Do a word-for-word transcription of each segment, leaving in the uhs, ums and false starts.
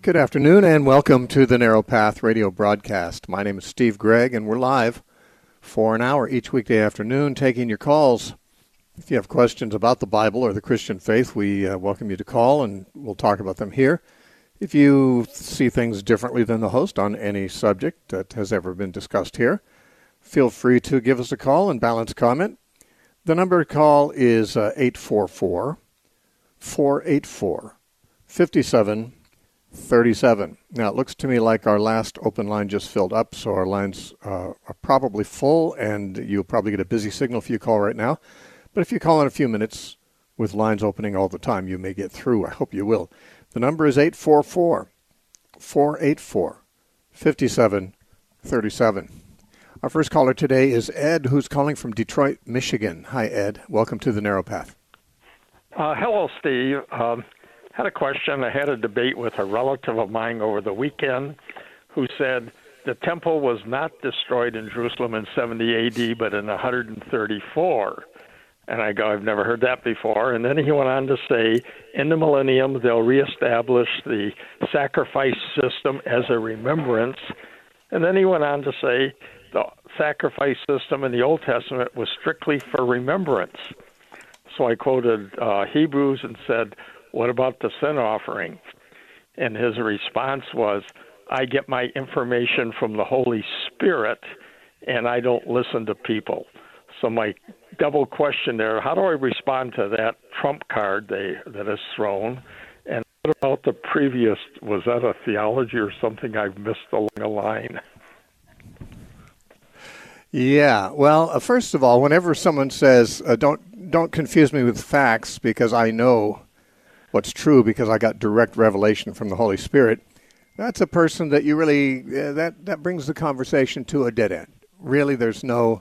Good afternoon and welcome to the Narrow Path radio broadcast. My name is Steve Gregg and we're live for an hour each weekday afternoon taking your calls. If you have questions about the Bible or the Christian faith, we uh, welcome you to call and we'll talk about them here. If you see things differently than the host on any subject that has ever been discussed here, feel free to give us a call and balance comment. The number to call is uh, eight four four, four eight four, five seven thirty-seven. Now, it looks to me like our last open line just filled up, so our lines uh, are probably full, and you'll probably get a busy signal if you call right now. But if you call in a few minutes with lines opening all the time, you may get through. I hope you will. The number is eight four four, four eight four, five seven thirty-seven. Our first caller today is Ed, who's calling from Detroit, Michigan. Hi, Ed. Welcome to the Narrow Path. Uh, hello, Steve. Um, had a question. I had a debate with a relative of mine over the weekend who said the temple was not destroyed in Jerusalem in seventy A D, but in one thirty-four. And I go, I've never heard that before. And then he went on to say, in the millennium, they'll reestablish the sacrifice system as a remembrance. And then he went on to say the sacrifice system in the Old Testament was strictly for remembrance. So I quoted uh, Hebrews and said, what about the sin offering? And his response was, I get my information from the Holy Spirit, and I don't listen to people. So my double question there, how do I respond to that trump card they, that is thrown? And what about the previous, was that a theology or something I've missed along a line? Yeah, well, uh, first of all, whenever someone says, uh, don't don't confuse me with facts because I know what's true because I got direct revelation from the Holy Spirit, that's a person that you really, uh, that, that brings the conversation to a dead end. Really, there's no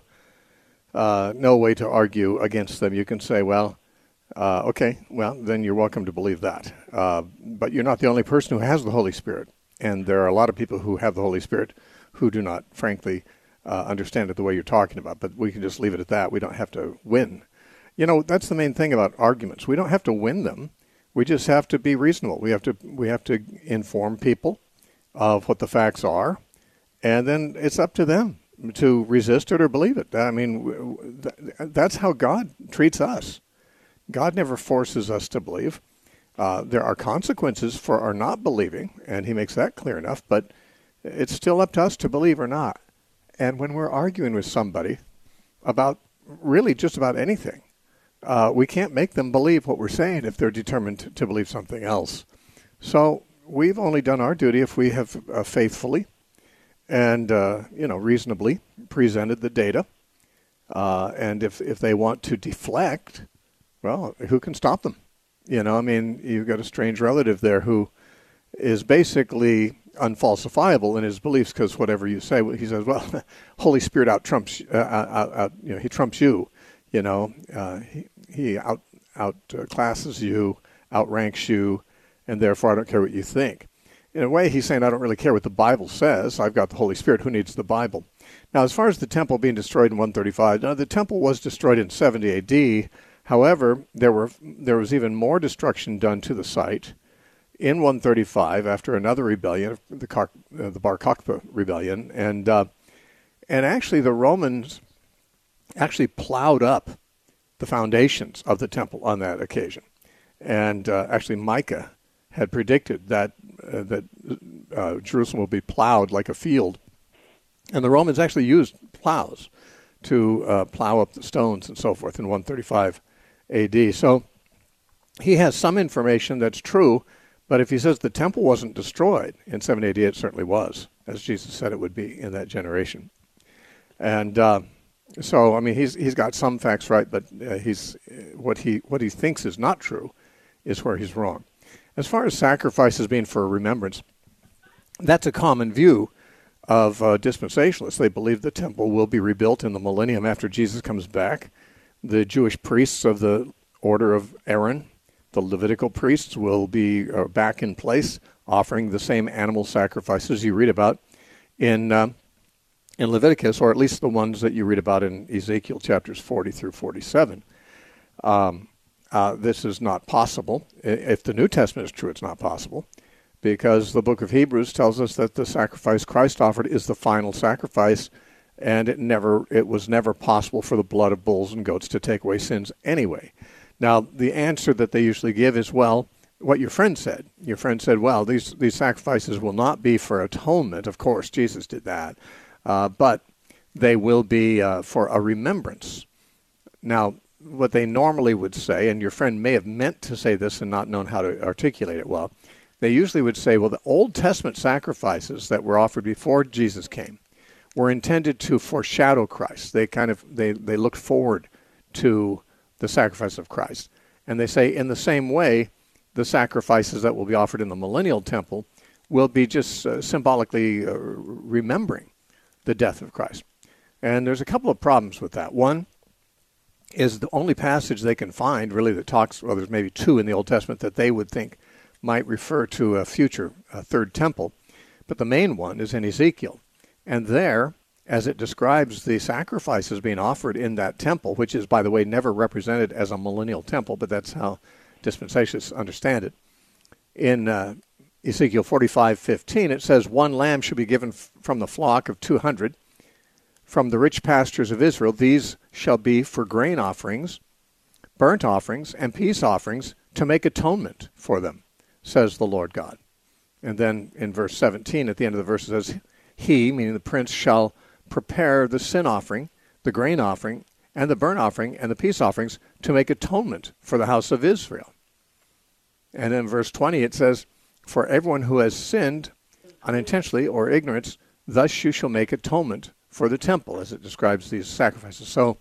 uh, no way to argue against them. You can say, well, uh, okay, well, then you're welcome to believe that. Uh, but you're not the only person who has the Holy Spirit. And there are a lot of people who have the Holy Spirit who do not, frankly, uh, understand it the way you're talking about. But we can just leave it at that. We don't have to win. You know, that's the main thing about arguments. We don't have to win them. We just have to be reasonable. We have to we have to inform people of what the facts are, and then it's up to them to resist it or believe it. I mean, that's how God treats us. God never forces us to believe. Uh, there are consequences for our not believing, and he makes that clear enough, but it's still up to us to believe or not. And when we're arguing with somebody about really just about anything, Uh, we can't make them believe what we're saying if they're determined to, to believe something else. So we've only done our duty if we have uh, faithfully and, uh, you know, reasonably presented the data. Uh, and if, if they want to deflect, well, who can stop them? You know, I mean, you've got a strange relative there who is basically unfalsifiable in his beliefs because whatever you say, he says, well, Holy Spirit out trumps, uh, out, out, you know, he trumps you. You know, uh, he, he out outclasses you, outranks you, and therefore I don't care what you think. In a way, he's saying I don't really care what the Bible says. I've got the Holy Spirit. Who needs the Bible? Now, as far as the temple being destroyed in one thirty-five, now, the temple was destroyed in seventy A D. However, there were there was even more destruction done to the site in one thirty-five after another rebellion, the Car, uh, the Bar Kokhba rebellion, and uh, and actually the Romans actually plowed up the foundations of the temple on that occasion. And uh, actually Micah had predicted that uh, that uh, Jerusalem will be plowed like a field. And the Romans actually used plows to uh, plow up the stones and so forth in one thirty-five A D. So he has some information that's true, but if he says the temple wasn't destroyed in seventy A D, it certainly was, as Jesus said it would be in that generation. And uh, So, I mean, he's he's got some facts right, but uh, he's what he what he thinks is not true is where he's wrong. As far as sacrifices being for remembrance, that's a common view of uh, dispensationalists. They believe the temple will be rebuilt in the millennium after Jesus comes back. The Jewish priests of the order of Aaron, the Levitical priests, will be uh, back in place, offering the same animal sacrifices you read about in uh, in Leviticus, or at least the ones that you read about in Ezekiel chapters forty through forty-seven. Um, uh, this is not possible. If the New Testament is true, it's not possible. because the book of Hebrews tells us that the sacrifice Christ offered is the final sacrifice, and it never it was never possible for the blood of bulls and goats to take away sins anyway. Now, the answer that they usually give is, well, what your friend said. Your friend said, well, these, these sacrifices will not be for atonement. Of course, Jesus did that. Uh, but they will be uh, for a remembrance. Now, what they normally would say, and your friend may have meant to say this and not known how to articulate it well, they usually would say, well, the Old Testament sacrifices that were offered before Jesus came were intended to foreshadow Christ. They kind of, they, they looked forward to the sacrifice of Christ. And they say, in the same way, the sacrifices that will be offered in the millennial temple will be just uh, symbolically uh, remembering the death of Christ. And there's a couple of problems with that. One is the only passage they can find, really, that talks, well, there's maybe two in the Old Testament that they would think might refer to a future a third temple. But the main one is in Ezekiel. And there, as it describes the sacrifices being offered in that temple, which is, by the way, never represented as a millennial temple, but that's how dispensationalists understand it. In uh, Ezekiel forty-five fifteen, it says, one lamb should be given f- from the flock of two hundred. From the rich pastures of Israel, these shall be for grain offerings, burnt offerings, and peace offerings to make atonement for them, says the Lord God. And then in verse seventeen, at the end of the verse, it says, he, meaning the prince, shall prepare the sin offering, the grain offering, and the burnt offering, and the peace offerings to make atonement for the house of Israel. And in verse twenty it says, for everyone who has sinned unintentionally or ignorance, thus you shall make atonement for the temple, as it describes these sacrifices. So,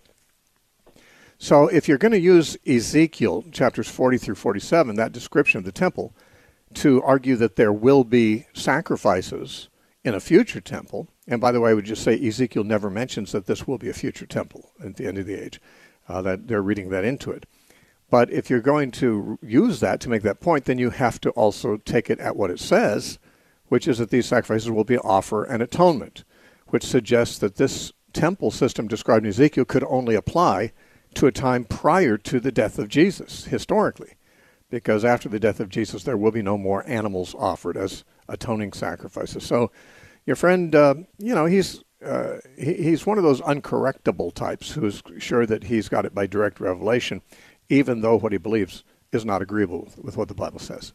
so if you're going to use Ezekiel chapters forty through forty-seven, that description of the temple, to argue that there will be sacrifices in a future temple, and by the way, I would just say Ezekiel never mentions that this will be a future temple at the end of the age, uh, that they're reading that into it. But if you're going to use that to make that point, then you have to also take it at what it says, which is that these sacrifices will be offer and atonement, which suggests that this temple system described in Ezekiel could only apply to a time prior to the death of Jesus, historically, because after the death of Jesus, there will be no more animals offered as atoning sacrifices. So your friend, uh, you know, he's uh, he, he's one of those uncorrectable types who's sure that he's got it by direct revelation, even though what he believes is not agreeable with, with what the Bible says.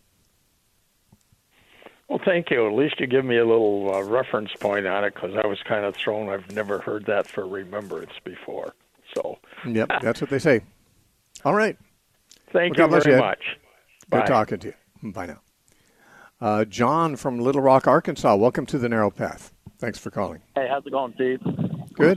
Well, thank you. At least you give me a little uh, reference point on it, because I was kind of thrown. I've never heard that for remembrance before. So, yep, that's what they say. All right. Thank well, you very you, much. Good Bye. talking to you. Bye now. Uh, John from Little Rock, Arkansas. Welcome to the Narrow Path. Thanks for calling. Hey, how's it going, Steve? Good.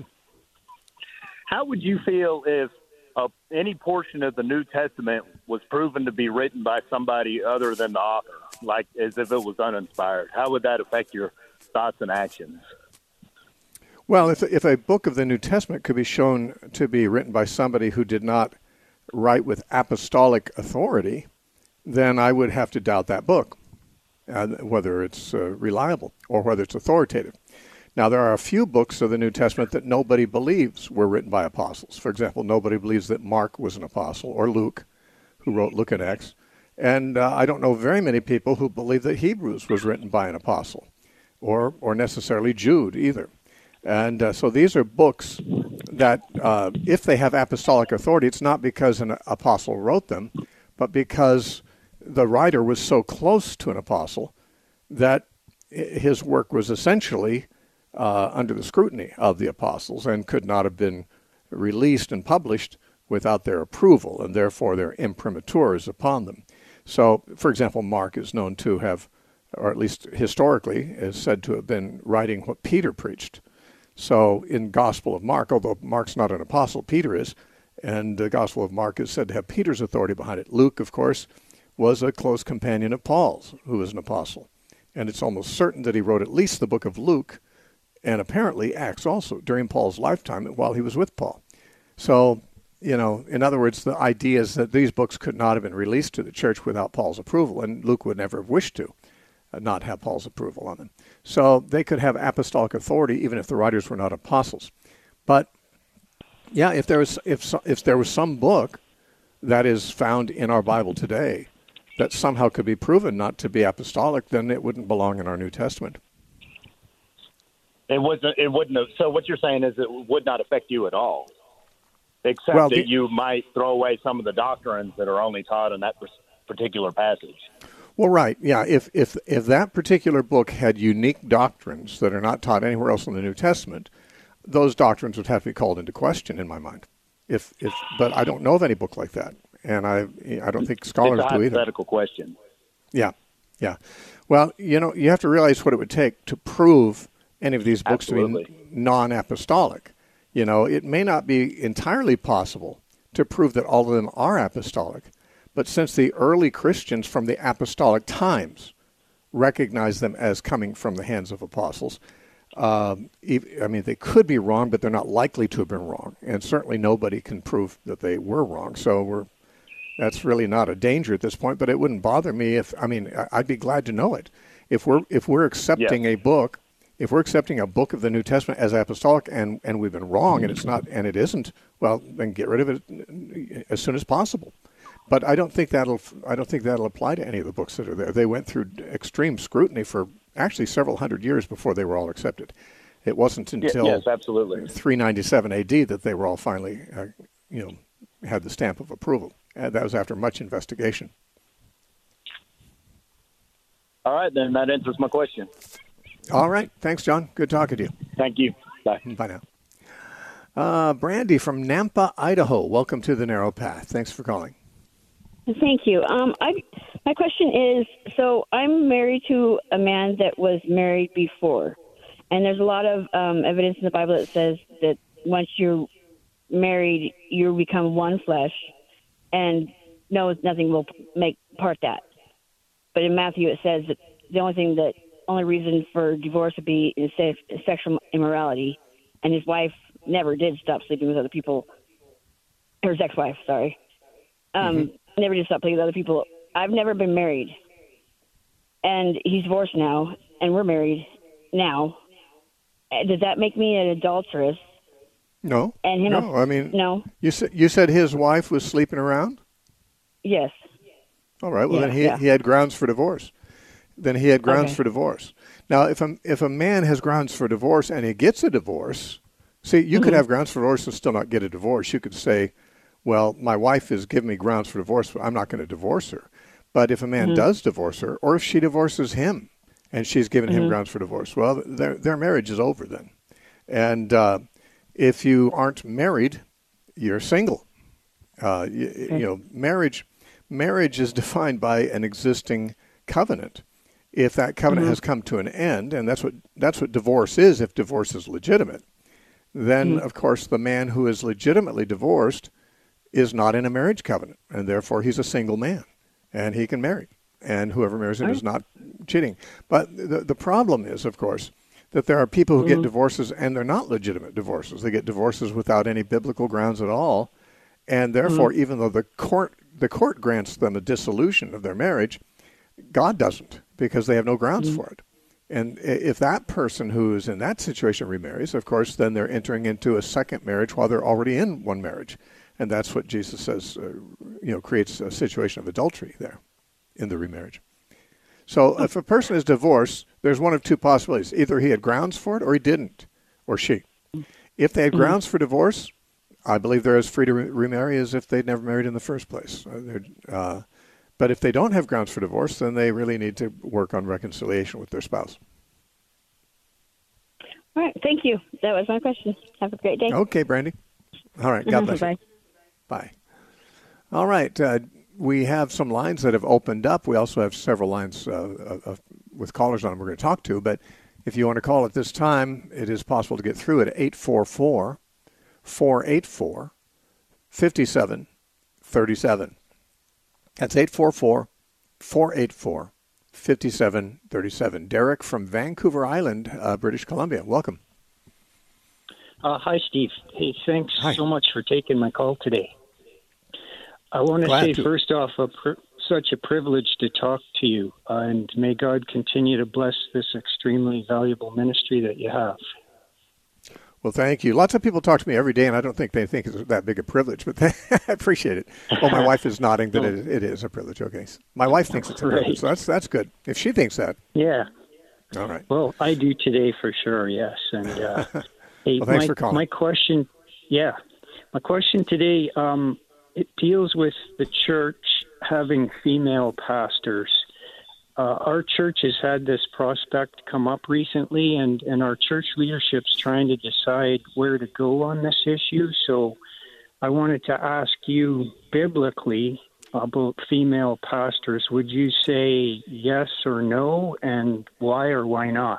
How would you feel if uh, any portion of the New Testament was proven to be written by somebody other than the author, like as if it was uninspired? How would that affect your thoughts and actions? Well, if if a book of the New Testament could be shown to be written by somebody who did not write with apostolic authority, then I would have to doubt that book, uh, whether it's uh, reliable or whether it's authoritative. Now, there are a few books of the New Testament that nobody believes were written by apostles. For example, nobody believes that Mark was an apostle, or Luke, who wrote Luke and Acts. And uh, I don't know very many people who believe that Hebrews was written by an apostle, or or necessarily Jude either. And uh, so these are books that, uh, if they have apostolic authority, it's not because an apostle wrote them, but because the writer was so close to an apostle that his work was essentially uh, under the scrutiny of the apostles and could not have been released and published without their approval, and therefore their imprimatur is upon them. So, for example, Mark is known to have, or at least historically, is said to have been writing what Peter preached. So in Gospel of Mark, although Mark's not an apostle, Peter is, and the Gospel of Mark is said to have Peter's authority behind it. Luke, of course, was a close companion of Paul's, who was an apostle. And it's almost certain that he wrote at least the book of Luke, and apparently Acts also, during Paul's lifetime while he was with Paul. So, you know, in other words, the idea is that these books could not have been released to the church without Paul's approval, and Luke would never have wished to uh, not have Paul's approval on them. So they could have apostolic authority even if the writers were not apostles. But yeah, if there was if if there was some book that is found in our Bible today that somehow could be proven not to be apostolic, then it wouldn't belong in our New Testament. It wasn't. It wouldn't have. So what you're saying is it would not affect you at all, except well, that the, you might throw away some of the doctrines that are only taught in that particular passage. Well, right, yeah. If if if that particular book had unique doctrines that are not taught anywhere else in the New Testament, those doctrines would have to be called into question in my mind. If if, but I don't know of any book like that, and I I don't think scholars it's a do either. Hypothetical question. Yeah, yeah. Well, you know, you have to realize what it would take to prove any of these books Absolutely. to be non-apostolic. You know, it may not be entirely possible to prove that all of them are apostolic. But since the early Christians from the apostolic times recognized them as coming from the hands of apostles, um, I mean, they could be wrong, but they're not likely to have been wrong. And certainly nobody can prove that they were wrong. So we're that's really not a danger at this point, but it wouldn't bother me if, I mean, I'd be glad to know it. If we're if we're accepting yes. a book, if we're accepting a book of the New Testament as apostolic and, and we've been wrong and it's not, and it isn't, well, then get rid of it as soon as possible. But I don't think that'll I don't think that'll apply to any of the books that are there. They went through extreme scrutiny for actually several hundred years before they were all accepted. It wasn't until yes, absolutely. three ninety-seven A D that they were all finally, uh, you know, had the stamp of approval. And that was after much investigation. All right, then that answers my question. All right. Thanks, John. Good talking to you. Thank you. Bye. Bye now. Uh, Brandy from Nampa, Idaho. Welcome to the Narrow Path. Thanks for calling. Thank you. Um, I, my question is, so I'm married to a man that was married before, and there's a lot of um, evidence in the Bible that says that once you're married, you become one flesh, and no, nothing will make part that. But in Matthew, it says that the only thing that, only reason for divorce would be is sexual immorality, and his wife never did stop sleeping with other people, or his ex-wife, sorry. Um, mm-hmm. Never did stop playing with other people. I've never been married, and he's divorced now, and we're married now. Does that make me an adulteress? No. And him no, a, I mean, no. You said you said his wife was sleeping around? Yes. All right. Well, yeah, then he yeah. he had grounds for divorce. Then he had grounds okay. for divorce. Now, if a if a man has grounds for divorce and he gets a divorce, see, you mm-hmm. could have grounds for divorce and still not get a divorce. You could say, well, my wife has given me grounds for divorce, but I'm not going to divorce her. But if a man mm-hmm. does divorce her, or if she divorces him and she's given mm-hmm. him grounds for divorce, well, their their marriage is over then. And uh, if you aren't married, you're single. Uh, you, okay. you know, marriage marriage is defined by an existing covenant. If that covenant mm-hmm. has come to an end, and that's what that's what divorce is, if divorce is legitimate, then, mm-hmm. of course, the man who is legitimately divorced is not in a marriage covenant, and therefore he's a single man, and he can marry, and whoever marries him right. is not cheating. But the the problem is, of course, that there are people who mm-hmm. get divorces, and they're not legitimate divorces. They get divorces without any biblical grounds at all, and therefore, mm-hmm. even though the court the court grants them a dissolution of their marriage, God doesn't, because they have no grounds mm-hmm. for it. And if that person who is in that situation remarries, of course, then they're entering into a second marriage while they're already in one marriage. And that's what Jesus says, uh, you know, creates a situation of adultery there in the remarriage. So if a person is divorced, there's one of two possibilities. Either he had grounds for it or he didn't, or she. If they had mm-hmm. grounds for divorce, I believe they're as free to re- remarry as if they'd never married in the first place. Uh, uh, but if they don't have grounds for divorce, then they really need to work on reconciliation with their spouse. All right. Thank you. That was my question. Have a great day. Okay, Brandy. All right. God bless Bye. you. Bye. All right. Uh, we have some lines that have opened up. We also have several lines uh, uh, with callers on them we're going to talk to. But if you want to call at this time, it is possible to get through at eight four four, four eight four, five seven three seven. That's eight four four, four eight four, five seven three seven. Derek from Vancouver Island, uh, British Columbia. Welcome. Uh, hi, Steve. Hey, thanks hi. so much for taking my call today. I want to Glad say, to. first off, a pr- such a privilege to talk to you, uh, and may God continue to bless this extremely valuable ministry that you have. Well, thank you. Lots of people talk to me every day, and I don't think they think it's that big a privilege, but they, I appreciate it. Well, my wife is nodding that it, it is a privilege. Okay. My wife thinks it's a privilege, Right. so that's that's good. If she thinks that, Yeah. all right. Well, I do today for sure, yes. And uh, hey, Well, thanks my, for calling. my question, yeah, my question today, um, it deals with the church having female pastors. Uh, our church has had this prospect come up recently, and, and our church leadership's trying to decide where to go on this issue. So I wanted to ask you, biblically, about female pastors. Would you say yes or no, and why or why not?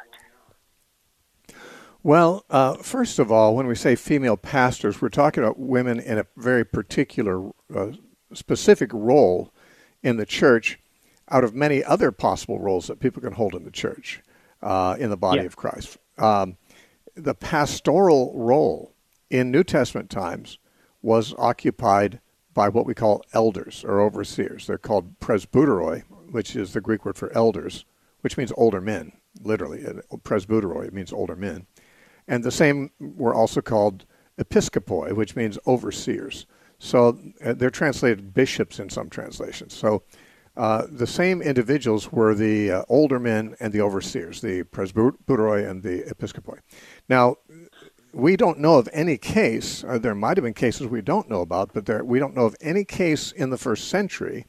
Well, uh, first of all, when we say female pastors, we're talking about women in a very particular, uh, specific role in the church out of many other possible roles that people can hold in the church, uh, in the body Yeah. of Christ. Um, the pastoral role in New Testament times was occupied by what we call elders or overseers. They're called presbyteroi, which is the Greek word for elders, which means older men, literally. Presbyteroi, it means older men. And the same were also called episkopoi, which means overseers. So uh, they're translated bishops in some translations. So uh, the same individuals were the uh, older men and the overseers, the presbyteroi and the episkopoi. Now, we don't know of any case, uh, there might have been cases we don't know about, but there, we don't know of any case in the first century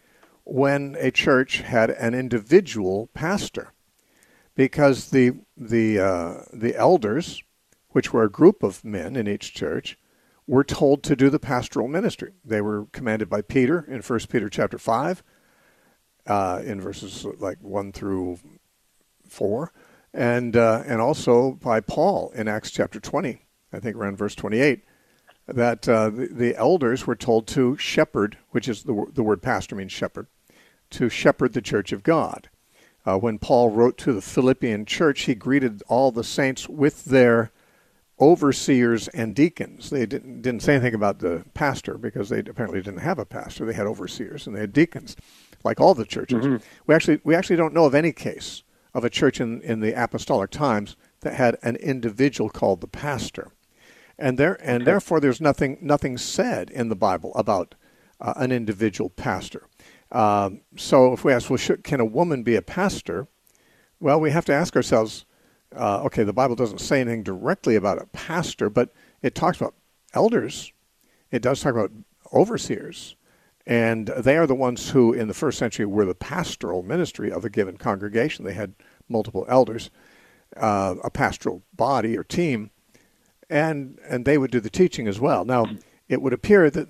when a church had an individual pastor. Because the the uh, the elders, which were a group of men in each church, were told to do the pastoral ministry. They were commanded by Peter in First Peter chapter five, uh, in verses like one through four, and uh, and also by Paul in Acts chapter twenty, I think around verse twenty-eight, that uh, the, the elders were told to shepherd, which is the the word pastor means shepherd, to shepherd the church of God. Uh, when Paul wrote to the Philippian church, he greeted all the saints with their overseers and deacons. They didn't, didn't say anything about the pastor because they apparently didn't have a pastor. They had overseers and they had deacons, like all the churches. Mm-hmm. We actually we actually don't know of any case of a church in, in the apostolic times that had an individual called the pastor. And there and okay. therefore there's nothing nothing said in the Bible about uh, an individual pastor. Um, so if we ask, well, should, can a woman be a pastor? Well, we have to ask ourselves, uh, okay, the Bible doesn't say anything directly about a pastor, but it talks about elders. It does talk about overseers. And they are the ones who, in the first century, were the pastoral ministry of a given congregation. They had multiple elders, uh, a pastoral body or team, and and they would do the teaching as well. Now, it would appear that,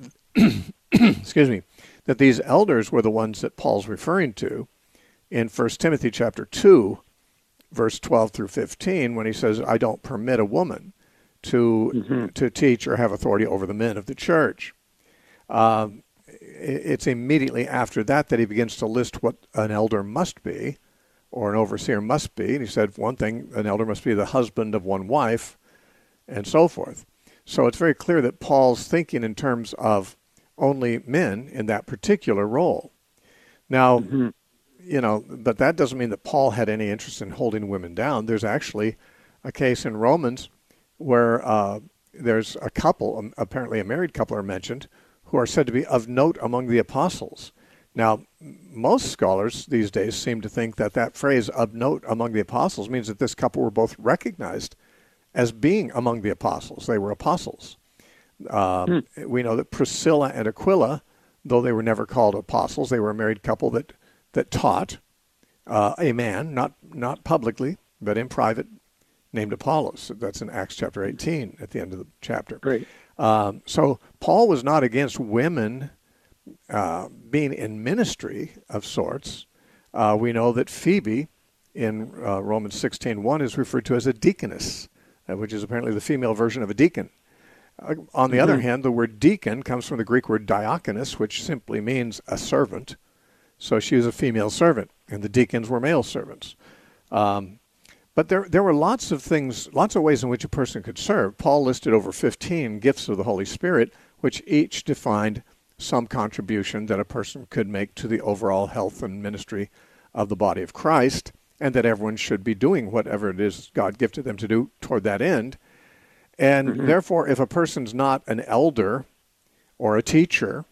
excuse me, that these elders were the ones that Paul's referring to in First Timothy chapter two, verse twelve through fifteen, when he says, I don't permit a woman to mm-hmm. to teach or have authority over the men of the church. Um, it's immediately after that that he begins to list what an elder must be, or an overseer must be. And he said, one thing, an elder must be the husband of one wife, and so forth. So it's very clear that Paul's thinking in terms of only men in that particular role. Now, mm-hmm. you know, but that doesn't mean that Paul had any interest in holding women down. There's actually a case in Romans where uh, there's a couple, apparently a married couple are mentioned, who are said to be of note among the apostles. Now, most scholars these days seem to think that that phrase, of note among the apostles, means that this couple were both recognized as being among the apostles. They were apostles. Um, hmm. We know that Priscilla and Aquila, though they were never called apostles, they were a married couple that that taught uh, a man, not not publicly, but in private, named Apollos. That's in Acts chapter eighteen at the end of the chapter. Great. Um, so Paul was not against women uh, being in ministry of sorts. Uh, we know that Phoebe in uh, Romans sixteen one is referred to as a deaconess, uh, which is apparently the female version of a deacon. Uh, on the mm-hmm. other hand, the word deacon comes from the Greek word diakonos, which simply means a servant. So she was a female servant, and the deacons were male servants. Um, but there there were lots of things, lots of ways in which a person could serve. Paul listed over fifteen gifts of the Holy Spirit, which each defined some contribution that a person could make to the overall health and ministry of the body of Christ, and that everyone should be doing whatever it is God gifted them to do toward that end. And Mhm. therefore, if a person's not an elder or a teacher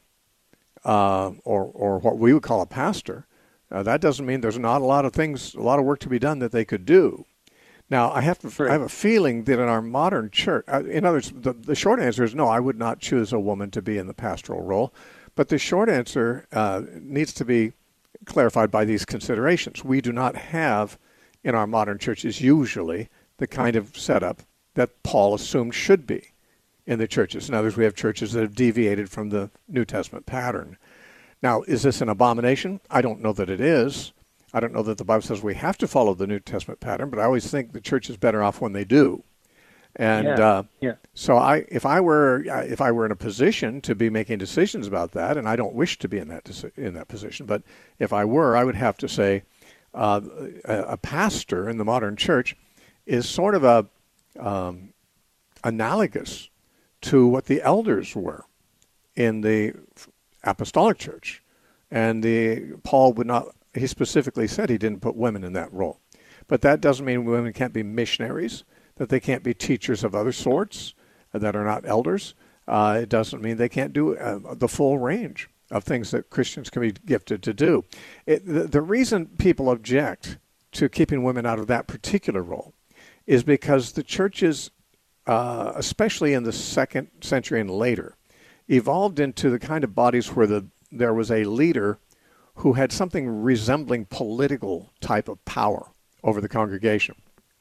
uh, or, or what we would call a pastor, uh, that doesn't mean there's not a lot of things, a lot of work to be done that they could do. Now, I have to, Right. I have a feeling that in our modern church, uh, in other words, the, the short answer is no, I would not choose a woman to be in the pastoral role. But the short answer uh, needs to be clarified by these considerations. We do not have in our modern churches usually the kind of setup that Paul assumed should be in the churches. In other words, we have churches that have deviated from the New Testament pattern. Now, is this an abomination? I don't know that it is. I don't know that the Bible says we have to follow the New Testament pattern, but I always think the church is better off when they do. And Yeah, uh, yeah. so, I, if I were, if I were in a position to be making decisions about that, and I don't wish to be in that deci- in that position, but if I were, I would have to say, uh, a, a pastor in the modern church is sort of a um, analogous to what the elders were in the apostolic church. And the Paul would not, he specifically said he didn't put women in that role. But that doesn't mean women can't be missionaries, that they can't be teachers of other sorts uh, that are not elders. Uh, it doesn't mean they can't do uh, the full range of things that Christians can be gifted to do. It, the, the reason people object to keeping women out of that particular role is because the churches, uh, especially in the second century and later, evolved into the kind of bodies where the there was a leader who had something resembling political type of power over the congregation.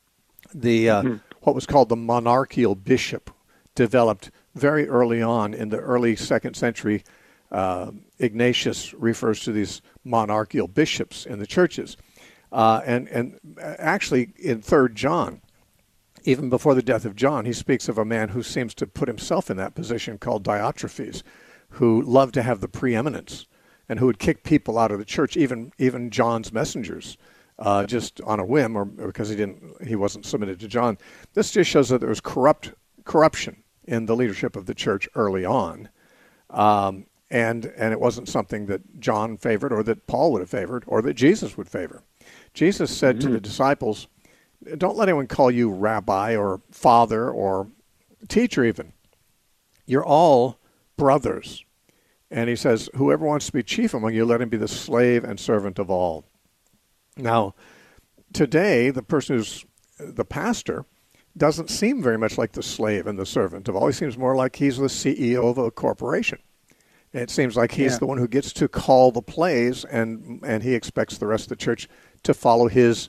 The uh, mm-hmm. what was called the monarchical bishop developed very early on in the early second century. Uh, Ignatius refers to these monarchical bishops in the churches. Uh, and, and actually in Third John, even before the death of John, he speaks of a man who seems to put himself in that position called Diotrephes, who loved to have the preeminence and who would kick people out of the church, even even John's messengers, uh, just on a whim or, or because he didn't he wasn't submitted to John. This just shows that there was corrupt corruption in the leadership of the church early on, um, and and it wasn't something that John favored or that Paul would have favored or that Jesus would favor. Jesus said mm-hmm. to the disciples, "Don't let anyone call you rabbi or father or teacher even. You're all brothers." And he says, "Whoever wants to be chief among you, let him be the slave and servant of all." Now, today, the person who's the pastor doesn't seem very much like the slave and the servant of all. He seems more like he's the C E O of a corporation. It seems like he's yeah. the one who gets to call the plays, and and he expects the rest of the church to follow his,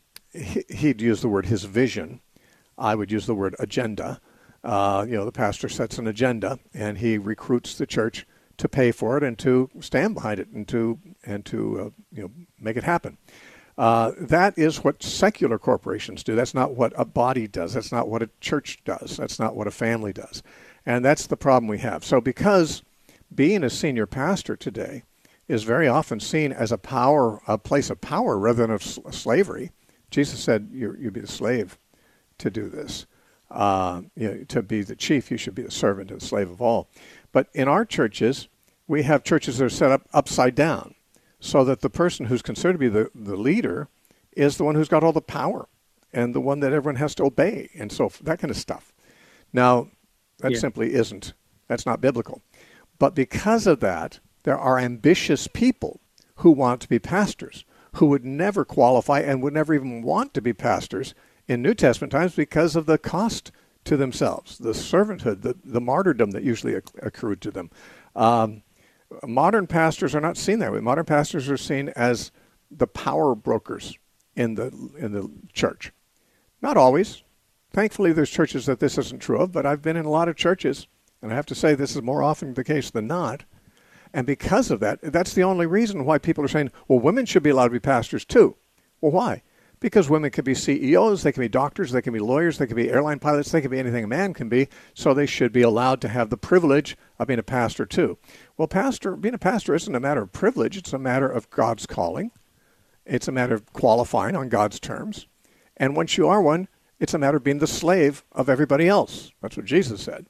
he'd use the word his vision. I would use the word agenda. Uh, you know, the pastor sets an agenda, and he recruits the church to pay for it and to stand behind it and to and to uh, you know make it happen. Uh, that is what secular corporations do. That's not what a body does. That's not what a church does. That's not what a family does. And that's the problem we have. So because being a senior pastor today is very often seen as a power, a place of power rather than of sl- slavery. Jesus said, you you be the slave to do this. Uh, you know, to be the chief, you should be the servant and slave of all. But in our churches, we have churches that are set up upside down so that the person who's considered to be the, the leader is the one who's got all the power and the one that everyone has to obey and so that kind of stuff. Now, that yeah. simply isn't, that's not biblical. But because of that, there are ambitious people who want to be pastors, who would never qualify and would never even want to be pastors in New Testament times because of the cost to themselves, the servanthood, the, the martyrdom that usually accrued to them. Um, modern pastors are not seen that way. Modern pastors are seen as the power brokers in the in the church. Not always. Thankfully, there's churches that this isn't true of, but I've been in a lot of churches, and I have to say this is more often the case than not. And because of that, that's the only reason why people are saying, well, women should be allowed to be pastors too. Well, why? Because women can be C E Os, they can be doctors, they can be lawyers, they can be airline pilots, they can be anything a man can be, so they should be allowed to have the privilege of being a pastor too. Well, pastor, being a pastor isn't a matter of privilege, it's a matter of God's calling. It's a matter of qualifying on God's terms. And once you are one, it's a matter of being the slave of everybody else. That's what Jesus said.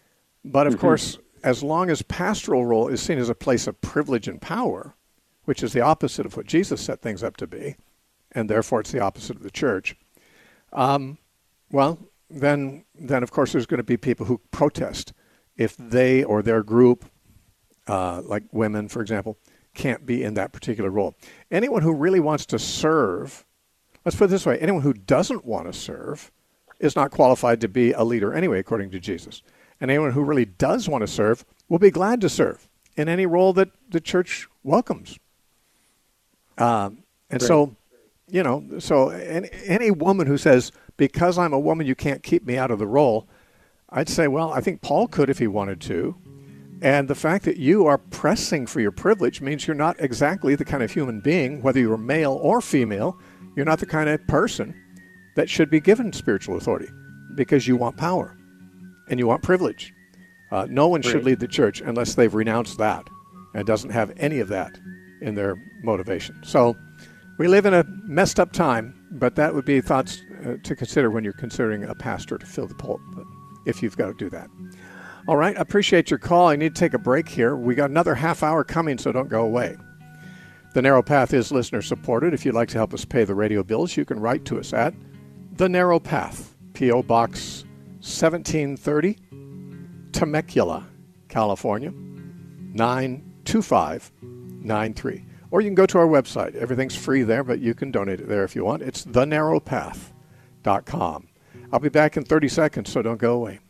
But of mm-hmm. course, as long as pastoral role is seen as a place of privilege and power, which is the opposite of what Jesus set things up to be, and therefore it's the opposite of the church, um, well, then, then of course, there's going to be people who protest if they or their group, uh, like women, for example, can't be in that particular role. Anyone who really wants to serve, let's put it this way, anyone who doesn't want to serve is not qualified to be a leader anyway, according to Jesus. And anyone who really does want to serve will be glad to serve in any role that the church welcomes. Um, and Great. so, you know, so any, any woman who says, because I'm a woman, you can't keep me out of the role, I'd say, well, I think Paul could if he wanted to. And the fact that you are pressing for your privilege means you're not exactly the kind of human being, whether you're male or female, you're not the kind of person that should be given spiritual authority because you want power and you want privilege. Uh, no one should lead the church unless they've renounced that and doesn't have any of that in their motivation. So we live in a messed up time, but that would be thoughts uh, to consider when you're considering a pastor to fill the pulpit, if you've got to do that. All right, I appreciate your call. I need to take a break here. We got another half hour coming, so don't go away. The Narrow Path is listener supported. If you'd like to help us pay the radio bills, you can write to us at The Narrow Path, P O. Box seventeen thirty, Temecula, California, nine two five nine three. Or you can go to our website. Everything's free there, but you can donate it there if you want. It's the narrow path dot com. I'll be back in thirty seconds, so don't go away.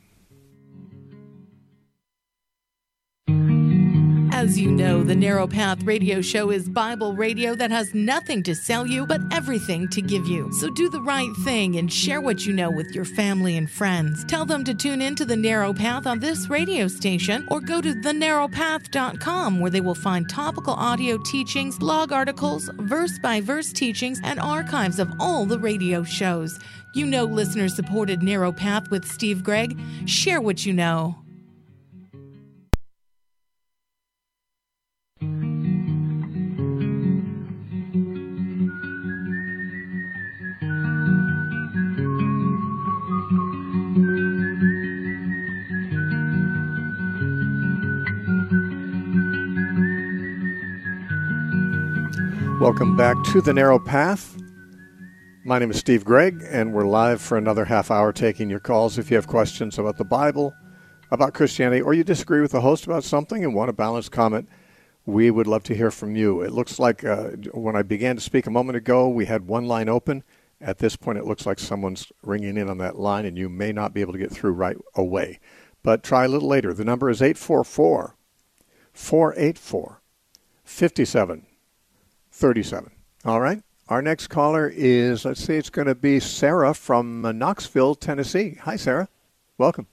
As you know, the Narrow Path Radio Show is Bible radio that has nothing to sell you, but everything to give you. So do the right thing and share what you know with your family and friends. Tell them to tune in to The Narrow Path on this radio station, or go to the narrow path dot com, where they will find topical audio teachings, blog articles, verse-by-verse teachings, and archives of all the radio shows. You know listener-supported Narrow Path with Steve Gregg. Share what you know. Welcome back to The Narrow Path. My name is Steve Gregg, and we're live for another half hour taking your calls. If you have questions about the Bible, about Christianity, or you disagree with the host about something and want a balanced comment, we would love to hear from you. It looks like uh, when I began to speak a moment ago, we had one line open. At this point, it looks like someone's ringing in on that line, and you may not be able to get through right away. But try a little later. The number is eight four four, four eight four, five seven thirty-seven. All right. Our next caller is, let's see, it's going to be Sarah from uh, Knoxville, Tennessee. Hi, Sarah. Welcome.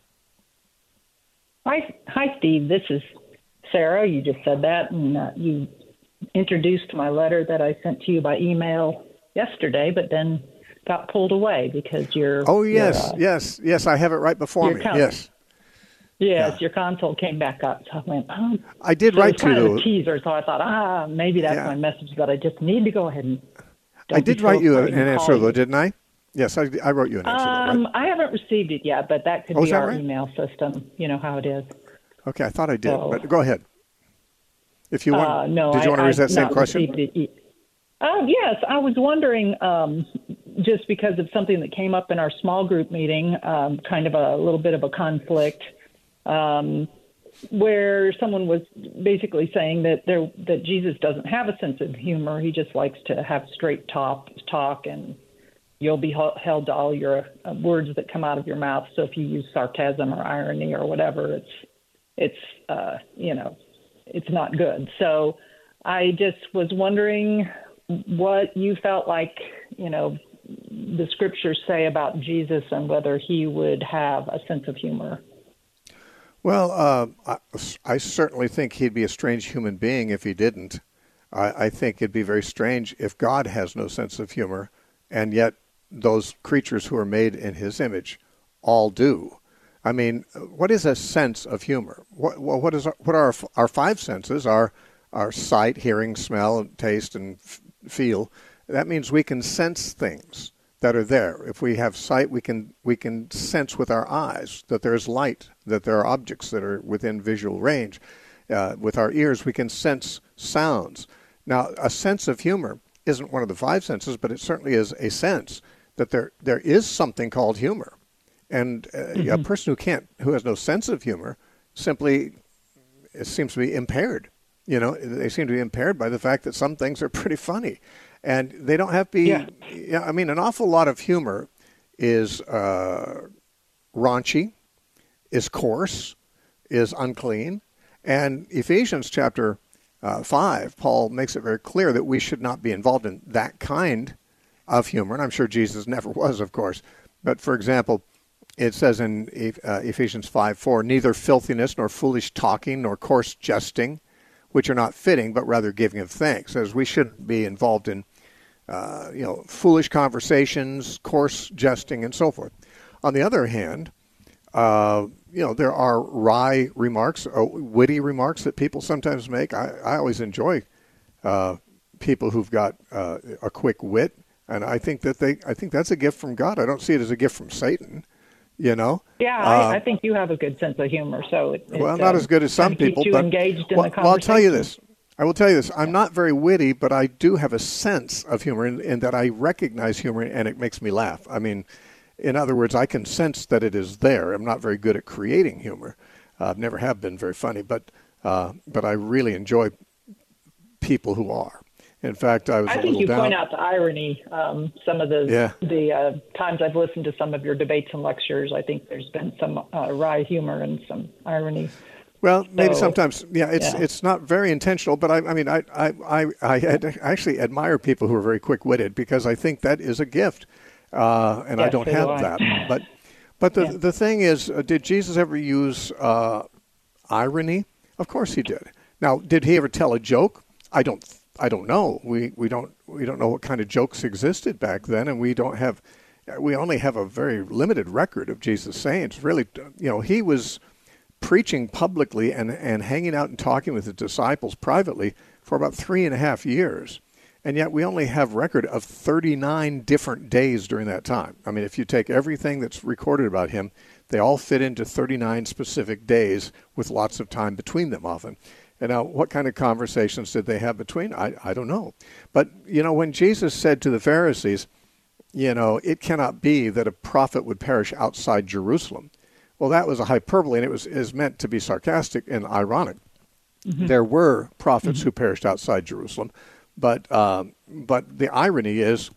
Hi, hi, Steve. This is Sarah. You just said that, and uh, you introduced my letter that I sent to you by email yesterday, but then got pulled away because you're. Oh, yes, uh, yes, yes. I have it right before me. Con- yes. Yes, yeah. Your console came back up, so I went, oh. I did so write it was kind to of you. a teaser, so I thought, ah, maybe that's yeah. my message, but I just need to go ahead and. I did write you an answer, though, didn't I? Yes, I, I wrote you an answer, um, though, right? I haven't received it yet, but that could oh, be our right? email system. You know how it is. Okay, I thought I did, so, but go ahead. If you want, uh, no, did you I, want to raise that I've same not question? Received it. Uh, yes, I was wondering, um, just because of something that came up in our small group meeting, um, kind of a little bit of a conflict, um, where someone was basically saying that there that Jesus doesn't have a sense of humor. He just likes to have straight talk, talk, and you'll be held to all your uh, words that come out of your mouth. So if you use sarcasm or irony or whatever, it's it's uh, you know it's not good. So I just was wondering what you felt like you know the scriptures say about Jesus and whether he would have a sense of humor. Well, uh, I, I certainly think he'd be a strange human being if he didn't. I, I think it'd be very strange if God has no sense of humor, and yet those creatures who are made in his image all do. I mean, what is a sense of humor? What, what is our, what are our, our five senses? Our our sight, hearing, smell, taste, and f- feel. That means we can sense things that are there. If we have sight, we can we can sense with our eyes that there is light, that there are objects that are within visual range. Uh, with our ears, we can sense sounds. Now, a sense of humor isn't one of the five senses, but it certainly is a sense that there there is something called humor. And uh, mm-hmm. a person who can't, who has no sense of humor, simply it seems to be impaired. You know, they seem to be impaired by the fact that some things are pretty funny, and they don't have to be. Yeah, yeah I mean, an awful lot of humor is uh, raunchy, is coarse, is unclean, and Ephesians chapter uh, five, Paul makes it very clear that we should not be involved in that kind of humor, and I'm sure Jesus never was, of course. But for example, it says in uh, Ephesians five four, neither filthiness nor foolish talking nor coarse jesting, which are not fitting, but rather giving of thanks. As we shouldn't be involved in, uh, you know, foolish conversations, coarse jesting, and so forth. On the other hand, uh, you know, there are wry remarks, or witty remarks that people sometimes make. I, I always enjoy uh, people who've got uh, a quick wit, and I think that they, I think that's a gift from God. I don't see it as a gift from Satan. You know? Yeah, I, uh, I think you have a good sense of humor. So it, it, well, not um, as good as some people, you but engaged in well, the conversation. well, I'll tell you this. I will tell you this. I'm not very witty, but I do have a sense of humor in, in that I recognize humor and it makes me laugh. I mean, in other words, I can sense that it is there. I'm not very good at creating humor. I uh, never have been very funny, but uh, but I really enjoy people who are. In fact, I was I a think little you down. point out the irony. Um, some of the yeah. the uh, times I've listened to some of your debates and lectures, I think there's been some uh, wry humor and some irony. Well, maybe so, sometimes, yeah, it's yeah. it's not very intentional, but I, I mean, I I I, I actually admire people who are very quick-witted because I think that is a gift, uh, and yes, I don't so have do I. that. But but the yeah. the thing is, uh, did Jesus ever use uh, irony? Of course he did. Now, did he ever tell a joke? I don't. I don't know. We we don't we don't know what kind of jokes existed back then, and we don't have. We only have a very limited record of Jesus sayings. Really, you know, he was preaching publicly and and hanging out and talking with his disciples privately for about three and a half years, and yet we only have record of thirty-nine different days during that time. I mean, if you take everything that's recorded about him, they all fit into thirty-nine specific days with lots of time between them often. And now, what kind of conversations did they have between? I, I don't know. But, you know, when Jesus said to the Pharisees, you know, it cannot be that a prophet would perish outside Jerusalem. Well, that was a hyperbole, and it was is meant to be sarcastic and ironic. Mm-hmm. There were prophets mm-hmm. who perished outside Jerusalem. But, um, but the irony is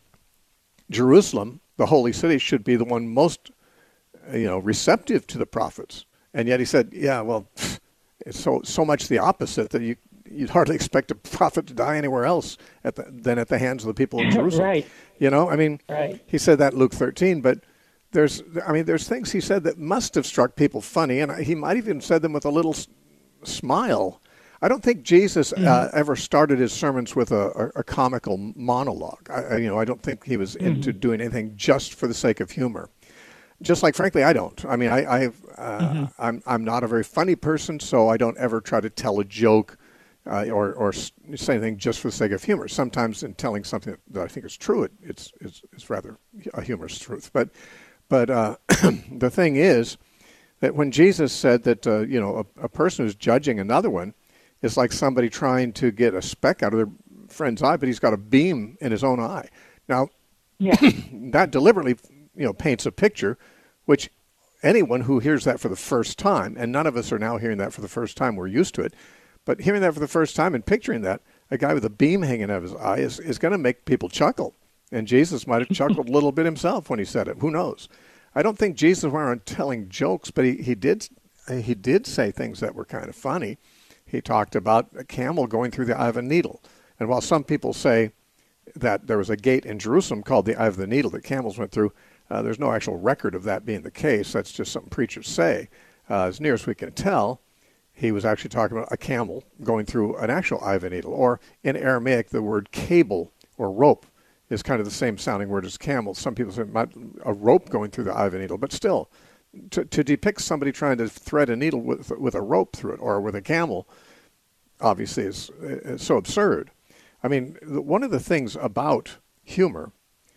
Jerusalem, the holy city, should be the one most, you know, receptive to the prophets. And yet he said, yeah, well... It's so so much the opposite that you you'd hardly expect a prophet to die anywhere else at the, than at the hands of the people in Jerusalem. Right. You know, I mean, right. He said that in Luke thirteen, but there's I mean, there's things he said that must have struck people funny, and he might even said them with a little s- smile. I don't think Jesus mm-hmm. uh, ever started his sermons with a, a, a comical monologue. I, I, you know, I don't think he was mm-hmm. into doing anything just for the sake of humor. Just like, frankly, I don't. I mean, I, I uh, mm-hmm. I'm I'm not a very funny person, so I don't ever try to tell a joke uh, or or say anything just for the sake of humor. Sometimes, in telling something that I think is true, it, it's it's it's rather a humorous truth. But but uh, the thing is that when Jesus said that uh, you know a, a person who's judging another one is like somebody trying to get a speck out of their friend's eye, but he's got a beam in his own eye. Now, yeah. that deliberately. You know, paints a picture, which anyone who hears that for the first time, and none of us are now hearing that for the first time, we're used to it, but hearing that for the first time and picturing that, a guy with a beam hanging out of his eye is, is going to make people chuckle. And Jesus might have chuckled a little bit himself when he said it. Who knows? I don't think Jesus was telling jokes, but he, he did he did say things that were kind of funny. He talked about a camel going through the eye of a needle. And while some people say that there was a gate in Jerusalem called the Eye of the Needle that camels went through, Uh, there's no actual record of that being the case. That's just something preachers say. Uh, as near as we can tell, he was actually talking about a camel going through an actual eye of a needle. Or in Aramaic, the word cable or rope is kind of the same sounding word as camel. Some people say a rope going through the eye of a needle. But still, to, to depict somebody trying to thread a needle with, with a rope through it or with a camel, obviously is, is so absurd. I mean, one of the things about humor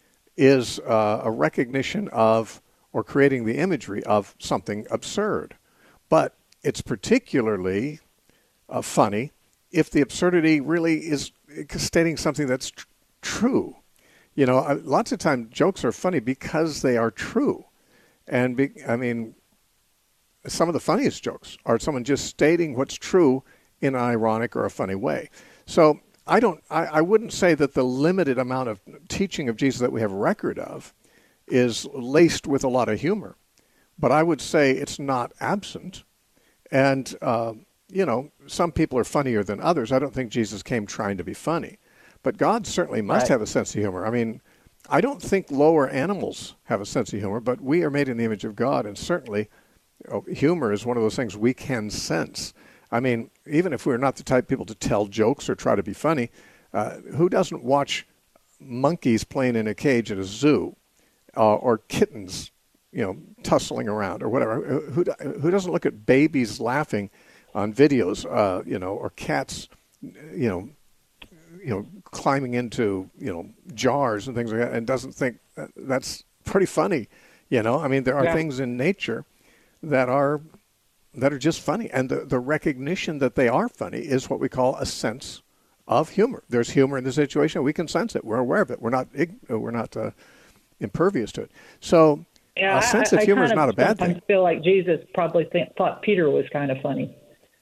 is uh, a recognition of or creating the imagery of something absurd. But it's particularly uh, funny if the absurdity really is stating something that's tr- true. You know, uh, lots of times jokes are funny because they are true. And, be, I mean, some of the funniest jokes are someone just stating what's true in an ironic or a funny way. So I don't. I, I wouldn't say that the limited amount of teaching of Jesus that we have record of is laced with a lot of humor, but I would say it's not absent. And uh, you know, some people are funnier than others. I don't think Jesus came trying to be funny, but God certainly must Right. have a sense of humor. I mean, I don't think lower animals have a sense of humor, but we are made in the image of God, and certainly oh, humor is one of those things we can sense. I mean, even if we're not the type of people to tell jokes or try to be funny, uh, who doesn't watch monkeys playing in a cage at a zoo, uh, or kittens, you know, tussling around or whatever? Who who doesn't look at babies laughing on videos, uh, you know, or cats, you know, you know, climbing into, you know, jars and things like that, and doesn't think that's pretty funny, you know? I mean, there are Yeah. things in nature that are that are just funny, and the, the recognition that they are funny is what we call a sense of humor. There's humor in the situation. We can sense it. We're aware of it. We're not ig- we're not uh, impervious to it. So Yeah, a sense I, of I humor is kind not of a bad sometimes thing. feel like Jesus probably think, thought Peter was kind of funny.